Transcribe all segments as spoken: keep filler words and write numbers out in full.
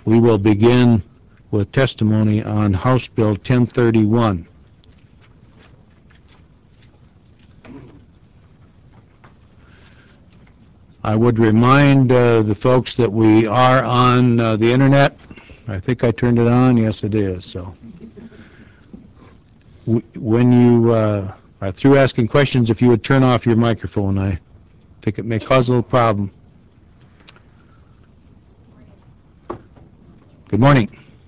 We will begin with testimony on House Bill ten thirty-one. I would remind uh, the folks that we are on uh, the internet. I think I turned it on. Yes, it is. So, w when you uh, are through asking questions, if you would turn off your microphone, I think it may cause a little problem. Good morning.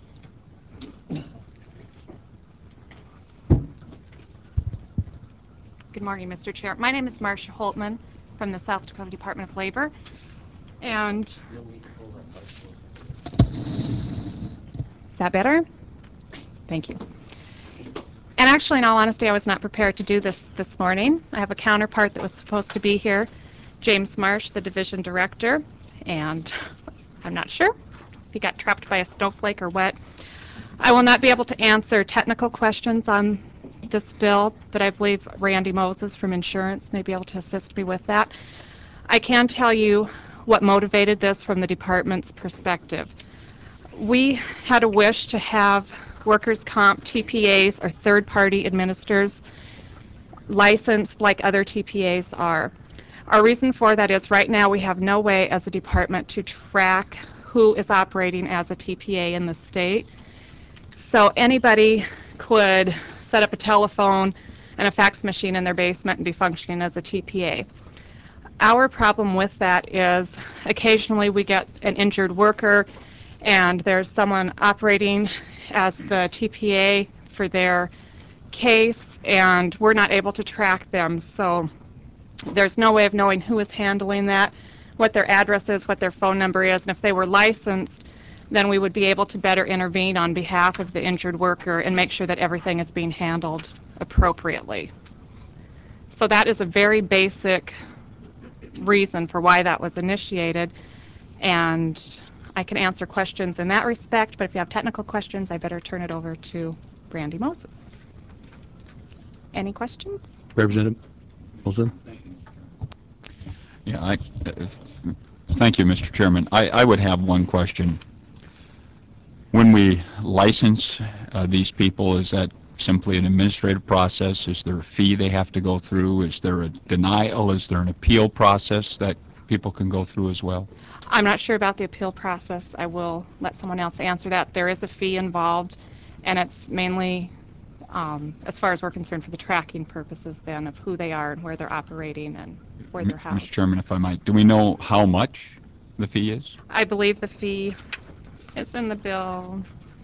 Good morning, Mister Chair. My name is Marcia Holtman from the South Dakota Department of Labor, and is that better? Thank you. And actually, in all honesty, I was not prepared to do this this morning. I have a counterpart that was supposed to be here, James Marsh, the division director, and I'm not sure if he got trapped by a snowflake or what. I will not be able to answer technical questions on this bill, but I believe Randy Moses from insurance may be able to assist me with that. I can tell you what motivated this from the department's perspective. We had a wish to have workers' comp T P As or third-party administrators licensed like other T P As are. Our reason for that is right now we have no way as a department to track who is operating as a T P A in the state. So anybody could set up a telephone and a fax machine in their basement and be functioning as a T P A. Our problem with that is occasionally we get an injured worker and there's someone operating as the T P A for their case and we're not able to track them. So there's no way of knowing who is handling that, what their address is, what their phone number is, and if they were licensed, then we would be able to better intervene on behalf of the injured worker and make sure that everything is being handled appropriately. So that is a very basic reason for why that was initiated, and I can answer questions in that respect, but if you have technical questions, I better turn it over to Randy Moses. Any questions? Representative Olson? Yeah, I, uh, thank you, Mister Chairman. I, I would have one question. When we license uh, these people, is that simply an administrative process? Is there a fee they have to go through? Is there a denial? Is there an appeal process that people can go through as well? I'm not sure about the appeal process. I will let someone else answer that. There is a fee involved, and it's mainly, um, as far as we're concerned, for the tracking purposes then of who they are and where they're operating and where they're housed. Mister Chairman, if I might, do we know how much the fee is? I believe the fee is in the bill.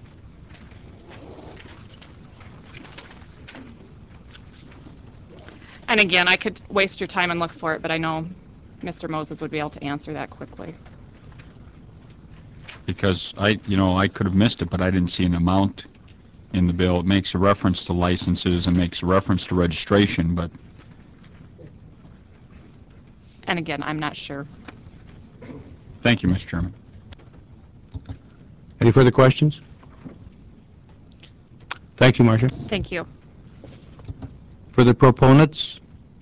And again, I could waste your time and look for it, but I know Mister Moses would be able to answer that quickly. Because I, you know, I could have missed it, but I didn't see an amount in the bill. It makes a reference to licenses and makes a reference to registration, but... And again, I'm not sure. Thank you, Mister Chairman. Any further questions? Thank you, Marcia. Thank you. For the proponents?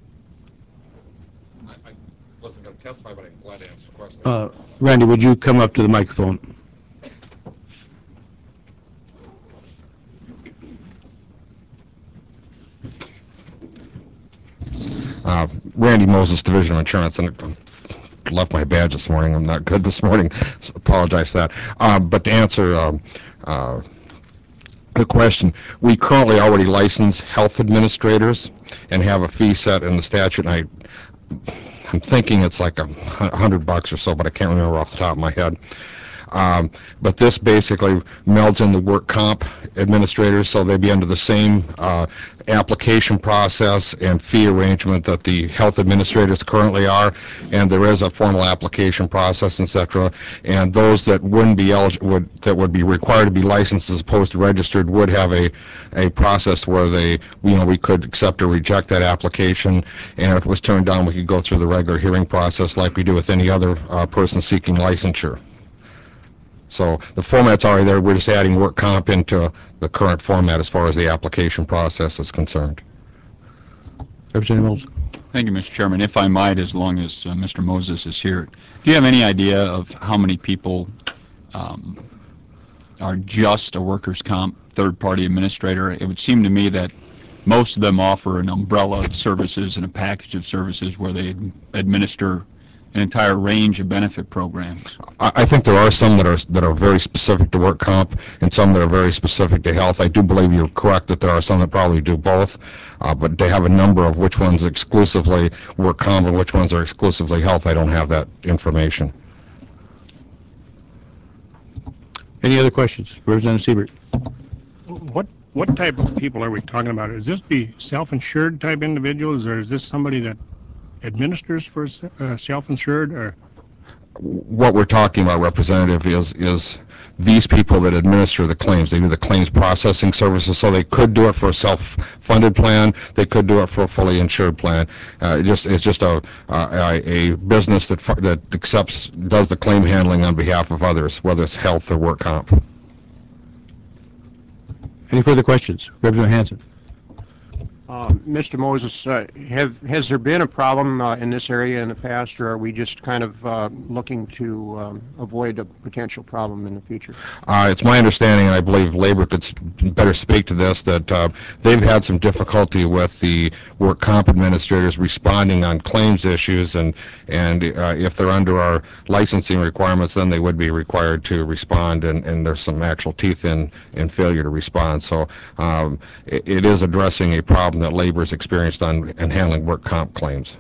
I, I wasn't going to testify, but I'm glad to answer questions. Uh, Randy, would you come up to the microphone? Uh, Randy Moses, Division of Insurance, and I left my badge this morning. I'm not good this morning, so apologize for that. Um, but to answer um, uh, the question, we currently already license health administrators and have a fee set in the statute. And I, I'm thinking it's like a hundred bucks or so, but I can't remember off the top of my head. Um, but this basically melds in the work comp administrators, so they'd be under the same uh, application process and fee arrangement that the health administrators currently are, and there is a formal application process, et cetera. And those that wouldn't be eligible, would, that would be required to be licensed as opposed to registered, would have a a process where they, you know, we could accept or reject that application, and if it was turned down, we could go through the regular hearing process like we do with any other uh, person seeking licensure. So the format's already there. We're just adding work comp into the current format as far as the application process is concerned. Representative Moses. Thank you, Mister Chairman. If I might, as long as uh, Mister Moses is here, do you have any idea of how many people um, are just a workers' comp third-party administrator. It would seem to me that most of them offer an umbrella of services and a package of services where they administer an entire range of benefit programs. I I think there are some that are that are very specific to work comp and some that are very specific to health. I do believe you're correct that there are some that probably do both, uh, but they have a number of which ones exclusively work comp and which ones are exclusively health. I don't have that information. Any other questions? Representative Siebert. What what type of people are we talking about? Is this be self-insured type individuals, or is this somebody that administers for uh, self-insured, or? What we're talking about, Representative, is is these people that administer the claims. They do the claims processing services, so they could do it for a self-funded plan. They could do it for a fully insured plan. Uh, it just it's just a a, a business that fu- that accepts does the claim handling on behalf of others, whether it's health or work comp. Any further questions? Representative Hanson. Uh, Mister Moses, uh, have, has there been a problem uh, in this area in the past, or are we just kind of uh, looking to um, avoid a potential problem in the future? Uh, it's my understanding, and I believe Labor could s- better speak to this, that uh, they've had some difficulty with the work comp administrators responding on claims issues, and and uh, if they're under our licensing requirements, then they would be required to respond, and, and there's some actual teeth in, in failure to respond. So um, it, it is addressing a problem that Labor has experienced on and handling work comp claims.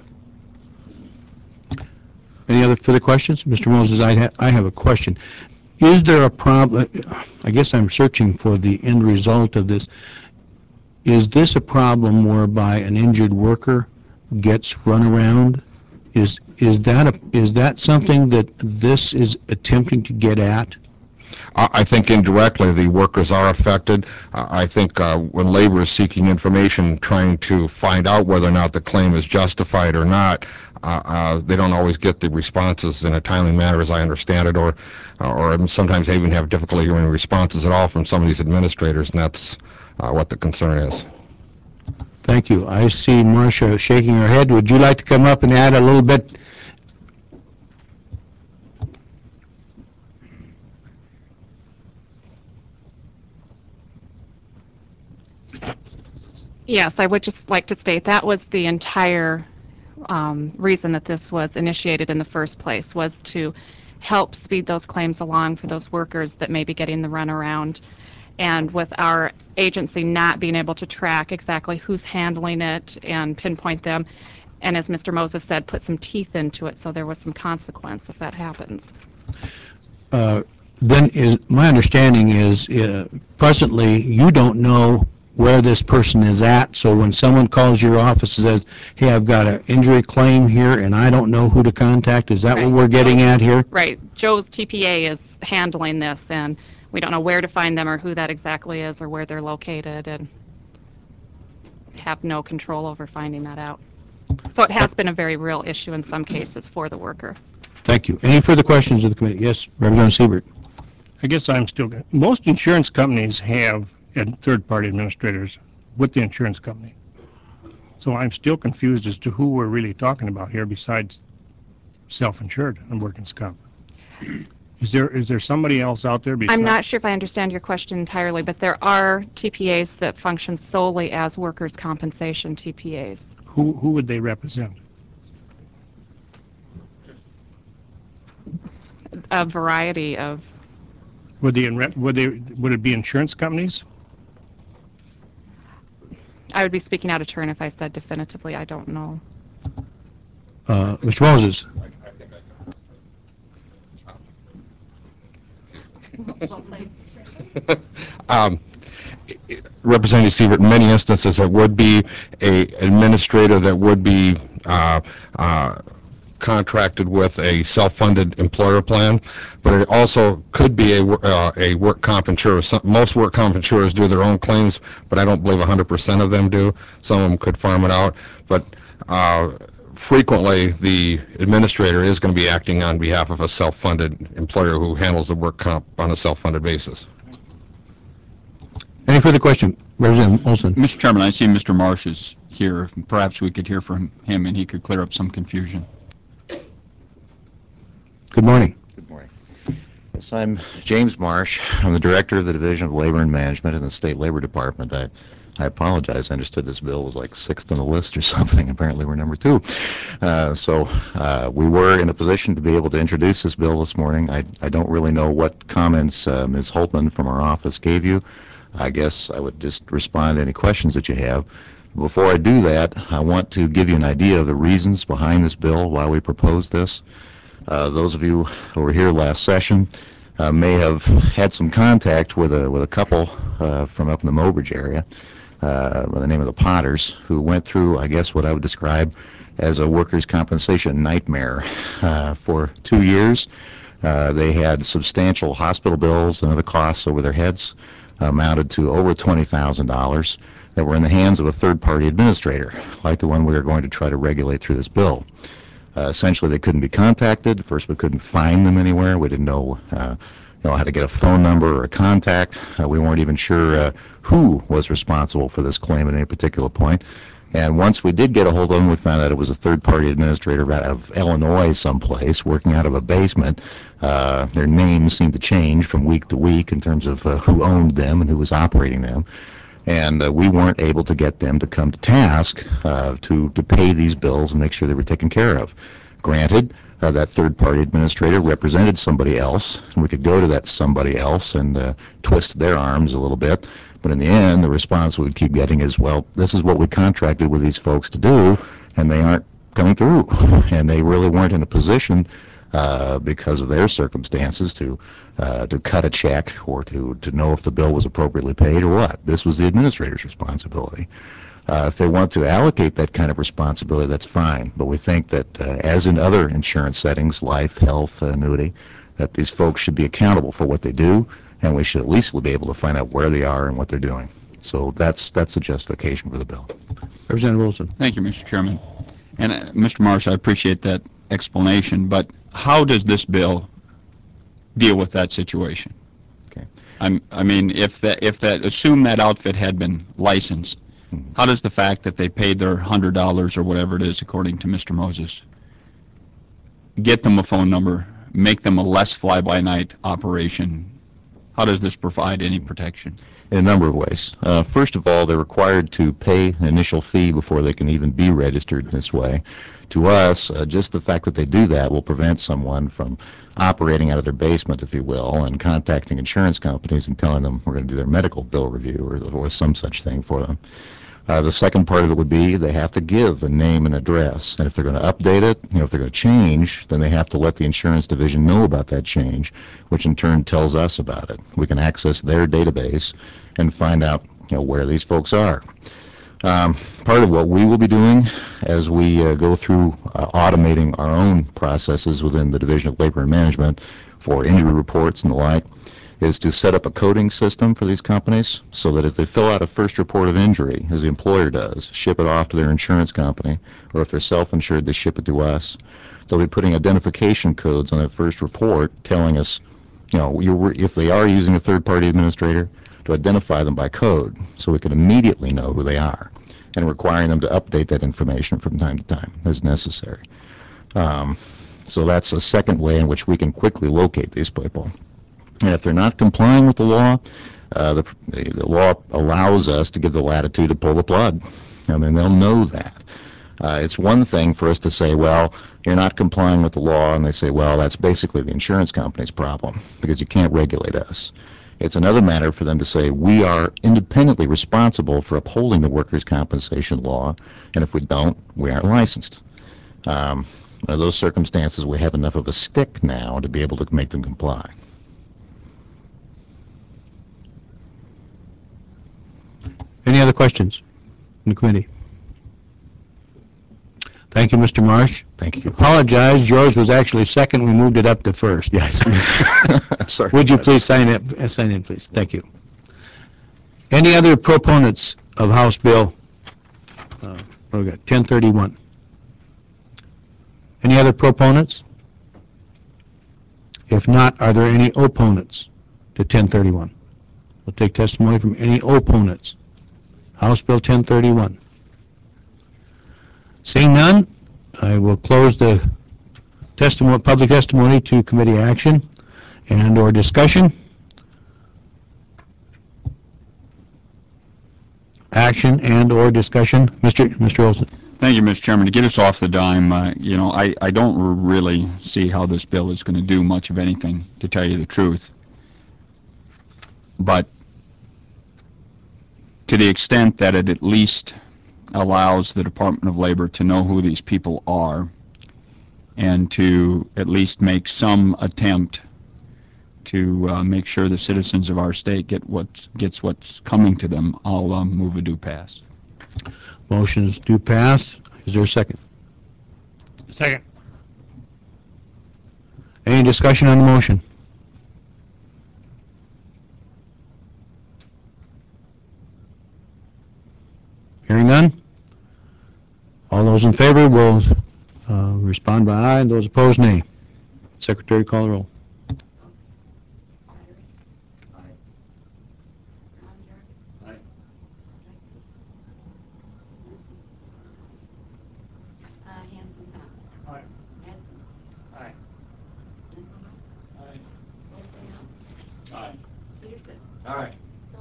Any other further questions? Mister Moses, I, ha- I have a question. Is there a problem, I guess I'm searching for the end result of this. Is this a problem whereby an injured worker gets run around? Is, is that a, is that something that this is attempting to get at? I I think indirectly the workers are affected. Uh, I think uh, when Labor is seeking information, trying to find out whether or not the claim is justified or not, uh, uh, they don't always get the responses in a timely manner, as I understand it, or or sometimes they even have difficulty hearing responses at all from some of these administrators, and that's uh, what the concern is. Thank you. I see Marcia shaking her head. Would you like to come up and add a little bit? Yes, I would just like to state that was the entire um, reason that this was initiated in the first place, was to help speed those claims along for those workers that may be getting the runaround. And with our agency not being able to track exactly who's handling it and pinpoint them, and as Mister Moses said, put some teeth into it so there was some consequence if that happens. Uh, then is, my understanding is uh, presently you don't know where this person is at, so when someone calls your office and says, hey, I've got an injury claim here and I don't know who to contact, is that Right. what we're getting at here? Right. Joe's T P A is handling this, and we don't know where to find them or who that exactly is or where they're located, and have no control over finding that out. So it has been a very real issue in some cases for the worker. Thank you. Any further questions of the committee? Yes, Representative Siebert. I guess I'm still, good. Most insurance companies have ad- third-party administrators with the insurance company. So I'm still confused as to who we're really talking about here besides self-insured and workers' comp. Is there, is there somebody else out there besides? I'm not sure if I understand your question entirely, but there are T P As that function solely as workers' compensation T P As. Who, who would they represent? A variety of, Would they, in rep- would they, would it be insurance companies? I would be speaking out of turn if I said definitively, I don't know. Uh, Mister Moses. um, Representative Siebert, in many instances, it would be a administrator that would be uh, uh, contracted with a self-funded employer plan, but it also could be a, wor- uh, a work comp insurer. Some, most work comp insurers do their own claims, but I don't believe one hundred percent of them do. Some of them could farm it out, but uh, frequently the administrator is going to be acting on behalf of a self-funded employer who handles the work comp on a self-funded basis. Any further question? Representative Olson. Mister Chairman, I see Mister Marsh is here. Perhaps we could hear from him and he could clear up some confusion. Good morning. Good morning. Yes, I'm James Marsh. I'm the Director of the Division of Labor and Management in the State Labor Department. I, I apologize. I understood this bill was like sixth on the list or something. Apparently we're number two. Uh, so uh, we were in a position to be able to introduce this bill this morning. I, I don't really know what comments uh, Miz Holtman from our office gave you. I guess I would just respond to any questions that you have. Before I do that, I want to give you an idea of the reasons behind this bill, why we proposed this. Uh, those of you who were here last session uh, may have had some contact with a with a couple uh, from up in the Mobridge area uh, by the name of the Potters, who went through, I guess, what I would describe as a workers' compensation nightmare uh, for two years. Uh, they had substantial hospital bills and other costs over their heads, amounted to over twenty thousand dollars, that were in the hands of a third-party administrator, like the one we are going to try to regulate through this bill. Uh, essentially, they couldn't be contacted. First, we couldn't find them anywhere. We didn't know, uh, you know, how to get a phone number or a contact. Uh, we weren't even sure uh, who was responsible for this claim at any particular point. And once we did get a hold of them, we found out it was a third-party administrator out of Illinois someplace, working out of a basement. Uh, their names seemed to change from week to week in terms of uh, who owned them and who was operating them. And uh, we weren't able to get them to come to task uh, to, to pay these bills and make sure they were taken care of. Granted, uh, that third-party administrator represented somebody else, and we could go to that somebody else and uh, twist their arms a little bit. But in the end, the response we would keep getting is, well, this is what we contracted with these folks to do, and they aren't coming through. And they really weren't in a position Uh, because of their circumstances to uh, to cut a check or to, to know if the bill was appropriately paid or what. This was the administrator's responsibility. Uh, if they want to allocate that kind of responsibility, that's fine. But we think that, uh, as in other insurance settings, life, health, annuity, that these folks should be accountable for what they do, and we should at least be able to find out where they are and what they're doing. So that's that's the justification for the bill. Representative Wilson. Thank you, Mister Chairman. And uh, Mister Marsh, I appreciate that explanation, but how does this bill deal with that situation? Okay. I'm, I mean, if that, if that, assume that outfit had been licensed, Mm-hmm. how does the fact that they paid their one hundred dollars or whatever it is, according to Mister Moses, get them a phone number, make them a less fly-by-night operation? How does this provide any protection? In a number of ways. Uh, first of all, they're required to pay an initial fee before they can even be registered in this way. To us, uh, just the fact that they do that will prevent someone from operating out of their basement, if you will, and contacting insurance companies and telling them we're going to do their medical bill review or, or some such thing for them. Uh, the second part of it would be they have to give a name and address, and if they're going to update it, you know, if they're going to change, then they have to let the insurance division know about that change, which in turn tells us about it. We can access their database and find out, you know, where these folks are. Um, part of what we will be doing as we uh, go through uh, automating our own processes within the Division of Labor and Management for injury reports and the like is to set up a coding system for these companies so that as they fill out a first report of injury, as the employer does, ship it off to their insurance company, or if they're self-insured, they ship it to us. They'll be putting identification codes on that first report telling us, you know, you're, if they are using a third-party administrator, to identify them by code so we can immediately know who they are, and requiring them to update that information from time to time as necessary. Um, so that's a second way in which we can quickly locate these people. And if they're not complying with the law, uh, the, the, the law allows us to give the latitude to pull the plug. I mean, they'll know that. Uh, it's one thing for us to say, well, you're not complying with the law, and they say, well, that's basically the insurance company's problem because you can't regulate us. It's another matter for them to say, we are independently responsible for upholding the workers' compensation law, and if we don't, we aren't licensed. Um, under those circumstances, we have enough of a stick now to be able to make them comply. Any other questions from the committee? Thank you, Mister Marsh. Thank you. Apologize, yours was actually second. We moved it up to first. Yes. Sorry. Would you please sign in, uh, sign in, please? Thank you. Any other proponents of House Bill, uh, what do we got, ten thirty-one? Any other proponents? If not, are there any opponents to ten thirty-one? We'll take testimony from any opponents. House Bill ten thirty-one. Seeing none, I will close the testimony, public testimony to committee action and/or discussion? Action and/or discussion? Mister Mister Olson. Thank you, Mister Chairman. To get us off the dime, uh, you know, I, I don't r- really see how this bill is going to do much of anything, to tell you the truth. But to the extent that it at least allows the Department of Labor to know who these people are and to at least make some attempt to uh, make sure the citizens of our state get what gets what's coming to them, I'll um, move a due pass. Motion's due pass. Is there a second? Second. Any discussion on the motion? Hearing none? All those in favor will uh, respond by aye, and those opposed, nay. Secretary, call the roll. Aye.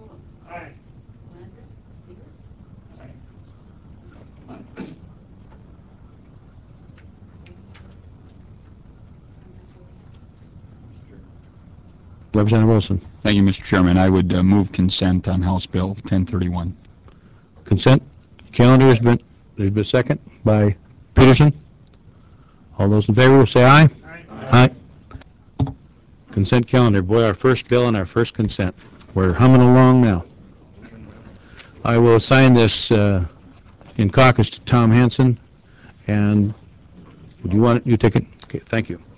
Representative Wilson. Thank you, Mister Chairman. I would uh, move consent on House Bill ten thirty-one. Consent calendar has been, there's been a second by Peterson. All those in favor will say aye. Aye. Aye. Consent calendar. Boy, our first bill and our first consent. We're humming along now. I will assign this uh, in caucus to Tom Hanson, and do you want it? You take it? Okay, thank you.